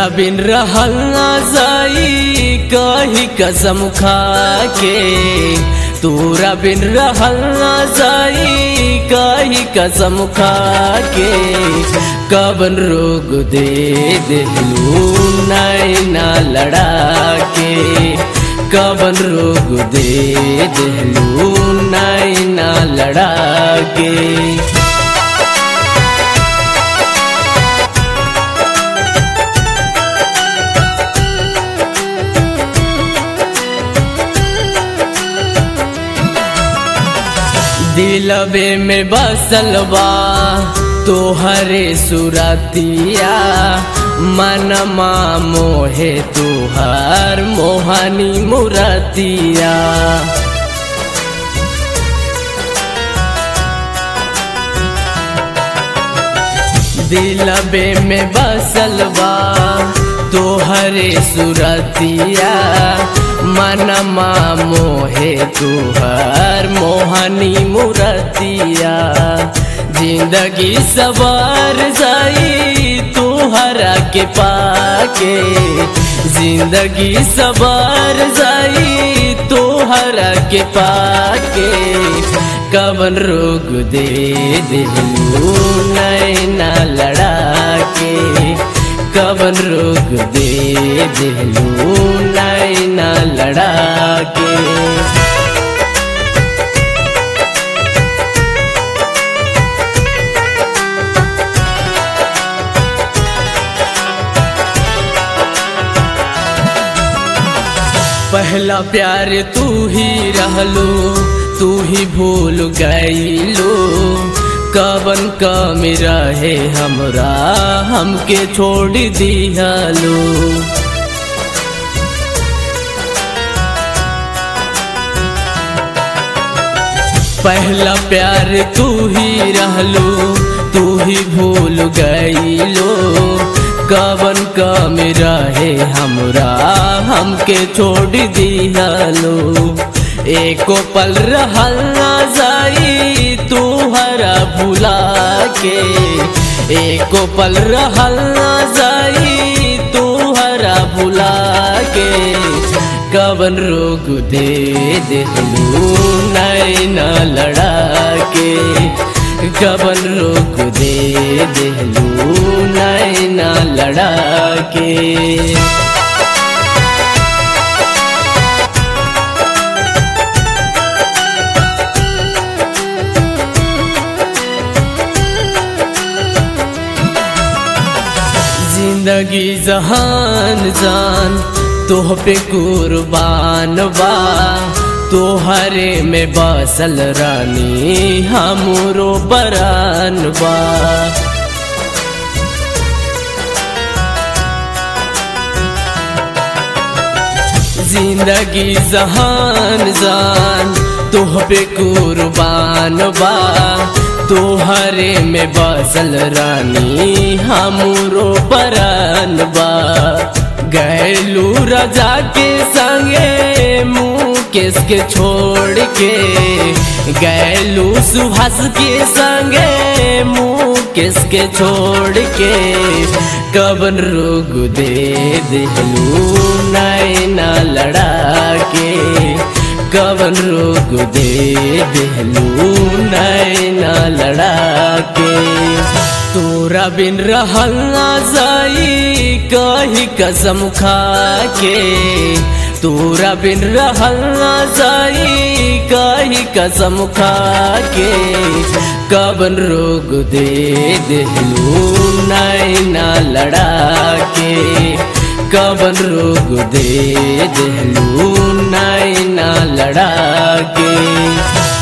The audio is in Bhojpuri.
तोरा बिन रहल ना जाई कही कसम खा के, तोरा बिन रहल ना जाई कही कसम खा के। कवन रोग दे देलू नैना लड़ा के, कवन रोग दे देलू नैना लड़ा के। दिलबे में बसल बा तोहरे सुरतिया, मनमा मोहे तुहार मोहनी मुरतिया। दिलबे में बसल बा तोहरे सुरतिया, मनमा मोहे तुहार मोहनी मुरतिया। जिंदगी सवार जाई तुहरा के पाके, जिंदगी सवार जाई तुहरा के पाके। कवन रोग दे देलू नैना लड़ा के, कवन रोग दे देलू नैना लड़ा के। पहला प्यार तू ही रहलो, तू ही भूल गईलो। कवन कमी रहे हमरा हमके छोड़ दिहलो। पहला प्यार तू ही रहलो, तू ही भूल गईलो। कवन कमी रहे हमरा हमके छोड़ दिहलो। एको पल रहल ना जाई तुहरा भुला के, एको पल रहल ना जाई तुहरा भुला के। कवन रोग दे देलू नैना लड़ा के, कवन रोग दे देलू नैना लड़ा के। जिंदगी जहान जान तोह पे कुर्बान बा, तोहरे में बसल रानी हमरो बरान बा। जिंदगी जहान जान तोह पे कुर्बान बा, तोहरे में बसल रानी हमरो बरान बा। गैलू राजा के संगे मुकेश के छोड़ के, गैलू सुभाष के संगे मुकेश के छोड़ के। कवन रोग दे देलू नैना लड़ा के, कवन रोग दे देलू नैना लड़ा के। तोरा बिन रहल ना जाई कही कसम खा के, तोरा बिन रहल ना जाई कही कसम खा के। कवन रोग दे देलू नैना लड़ा के, कवन रोग दे देलू नैना लड़ा के।